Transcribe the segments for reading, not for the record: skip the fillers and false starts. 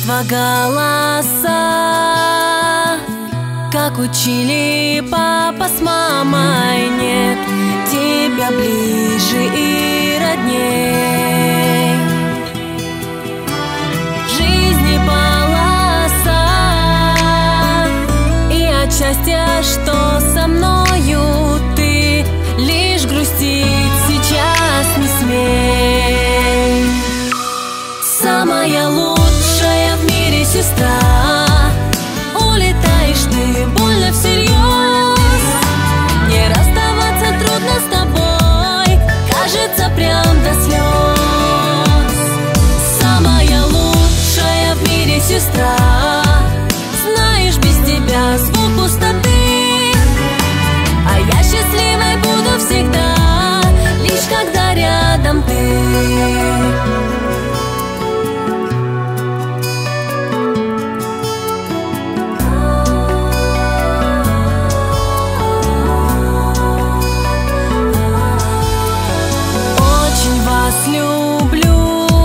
Чувства, голоса, как учили папа с мамой, нет тебя ближе и родней. В жизни полоса, и от счастья, что со мною ты, лишь грустить сейчас не смей. Самая лучшая в мире сестра, улетаешь ты больно всерьез. Не расставаться трудно с тобой, кажется прям до слез. Самая лучшая в мире сестра, знаешь, без тебя звук пустоты. А я счастливой буду всегда, лишь когда рядом ты. Люблю,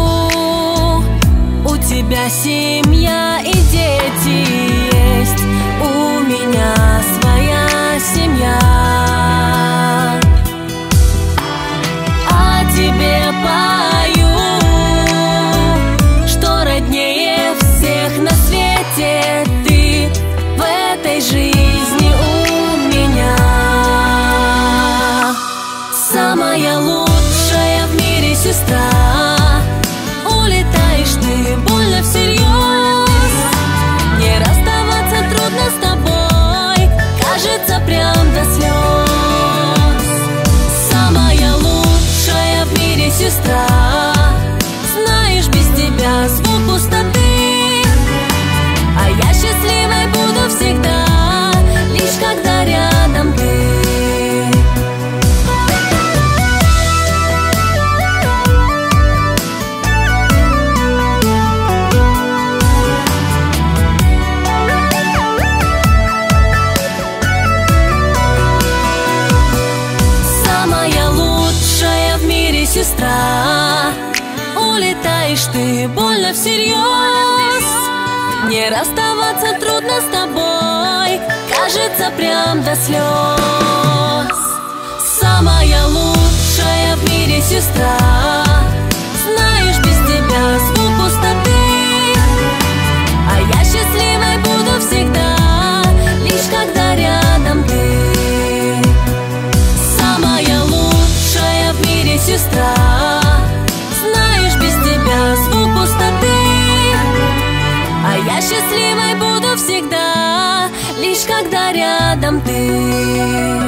у тебя семья и дети есть, у меня своя семья. А тебе пою, что роднее всех на свете ты в этой жизни у меня. Самая лучшая в мире сестра, улетаешь ты больно всерьез. Не расставаться трудно с тобой, кажется прям до слез. Самая лучшая в мире сестра, знаешь, без тебя звук пустоты. А я счастливой буду всегда, лишь когда рядом ты. Сестра, улетаешь ты больно всерьез. Не расставаться трудно с тобой, кажется прям до слез. Самая лучшая в мире сестра, знаешь, без тебя звук пустоты. А я счастливой буду всегда, лишь когда рядом ты. Самая лучшая в мире сестра, знаешь, без тебя звук пустоты. А я счастливой буду всегда, лишь когда рядом ты.